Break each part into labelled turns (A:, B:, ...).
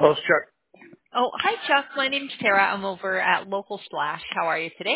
A: Post Chuck.
B: Oh, hi, Chuck. My name's Tara. I'm over at Local Splash. How are you today?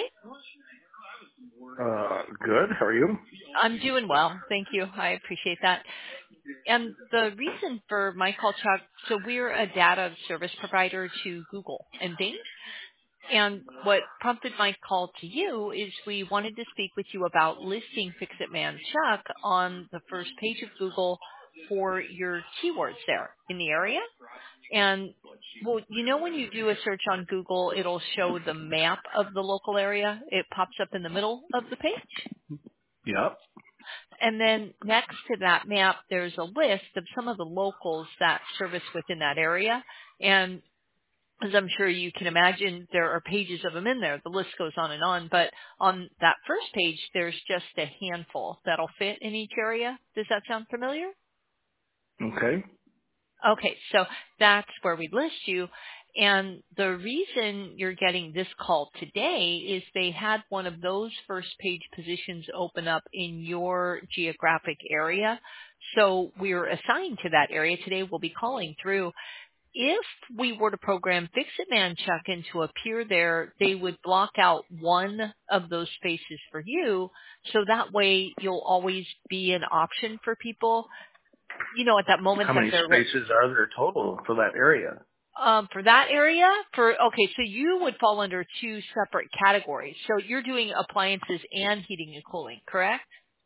A: Good. How are you?
B: I'm doing well. Thank you. I appreciate that. And the reason for my call, Chuck, so we're a data service provider to Google and Bing. And what prompted my call to you is we wanted to speak with you about listing Fix-It Man Chuck on the first page of Google for your keywords there in the area. And well, when you do a search on Google, it'll show the map of the local area. It pops up in the middle of the page.
A: Yep.
B: And then next to that map, there's a list of some of the locals that service within that area. And as I'm sure you can imagine, there are pages of them in there. The list goes on and on. But on that first page, there's just a handful that'll fit in each area. Does that sound familiar?
A: Okay.
B: Okay, so that's where we list you. And the reason you're getting this call today is they had one of those first page positions open up in your geographic area. So we're assigned to that area today. We'll be calling through. If we were to program Fix-It Man Chuck in to appear there, they would block out one of those spaces for you. So that way you'll always be an option for people at that moment
A: How
B: that
A: many
B: they're
A: spaces are there total for that area?
B: for that area, so you would fall under two separate categories. So you're doing appliances and heating and cooling, correct?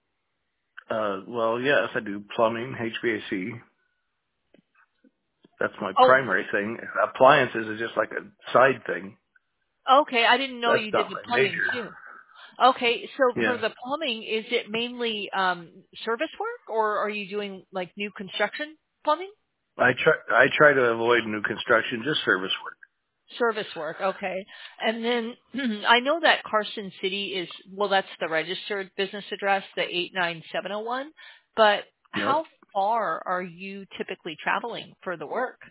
A: Well, yes, I do plumbing, HVAC. That's my
B: Oh,
A: primary thing. Appliances is just like a side thing.
B: okay. I didn't know
A: That's
B: you did
A: not
B: the
A: my
B: plumbing
A: major.
B: too. Okay, so for
A: Yeah.
B: the plumbing, is it mainly service work, or are you doing like new construction plumbing?
A: I try to avoid new construction, just service work.
B: Service work, okay. And then I know that Carson City that's the registered business address, the 89701, but
A: Yep.
B: how far are you typically traveling for the work?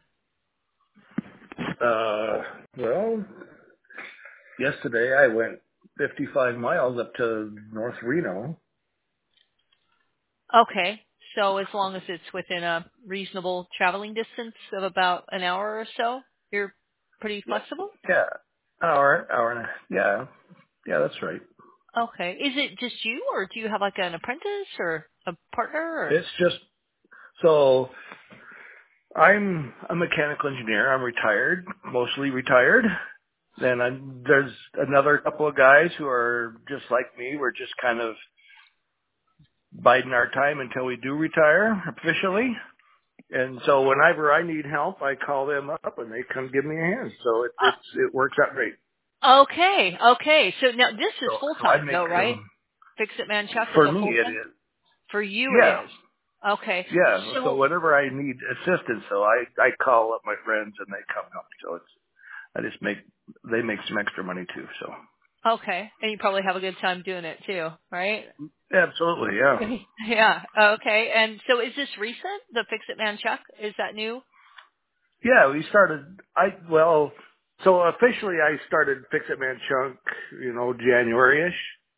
A: Well, yesterday I went 55 miles up to North Reno.
B: Okay, so as long as it's within a reasonable traveling distance of about an hour or so, you're pretty flexible?
A: Yeah. Hour and a, yeah, that's right.
B: Okay. Is it just you, or do you have like an apprentice or a partner? Or
A: It's just, so I'm a mechanical engineer. I'm retired, mostly retired. Then there's another couple of guys who are just like me. We're just kind of biding our time until we do retire officially. And so whenever I need help, I call them up and they come give me a hand. So it works out great.
B: okay. So now this is full
A: So I
B: time
A: make
B: though, right?
A: them,
B: Fix It Man Chuck is
A: for
B: a
A: me
B: full
A: it
B: time.
A: is.
B: For you, it
A: Yeah.
B: is. Okay.
A: Yeah. So
B: So
A: whenever I need assistance, so I call up my friends and they come help me. So they make some extra money too. So
B: okay, and you probably have a good time doing it too, right?
A: absolutely. Yeah.
B: Yeah. Okay. And so is this recent? The Fix It Man Chuck, is that new?
A: Yeah. We started, so officially I started Fix It Man Chunk, January-ish.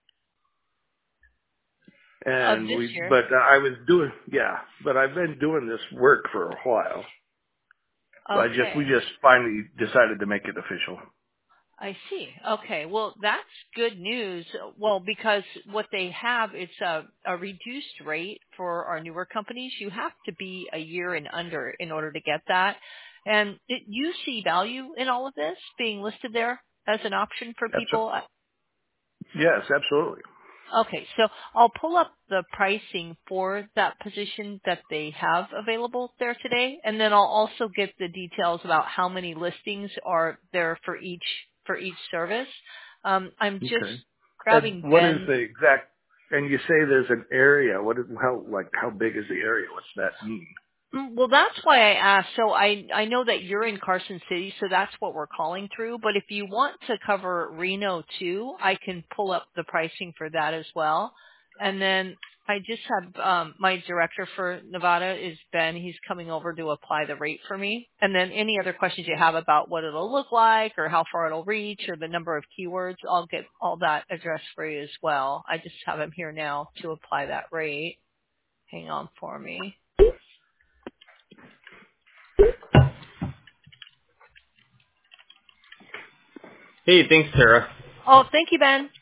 B: Of
A: And
B: this year.
A: but I've been doing this work for a while. So we
B: Okay.
A: just finally decided to make it official.
B: I see. Okay. Well, that's good news. Well, because what they have, it's a reduced rate for our newer companies. You have to be a year and under in order to get that. And you see value in all of this being listed there as an option for people.
A: Yes, absolutely.
B: Okay, so I'll pull up the pricing for that position that they have available there today, and then I'll also get the details about how many listings are there for each service. I'm just
A: Okay. And
B: grabbing
A: what is
B: Ben.
A: the exact? And you say there's an area. How big is the area? What's that mean?
B: Well, that's why I asked. So I know that you're in Carson City, so that's what we're calling through. But if you want to cover Reno too, I can pull up the pricing for that as well. And then I just have my director for Nevada is Ben. He's coming over to apply the rate for me. And then any other questions you have about what it'll look like or how far it'll reach or the number of keywords, I'll get all that addressed for you as well. I just have him here now to apply that rate. Hang on for me.
C: Hey, thanks, Tara.
B: Oh, thank you, Ben.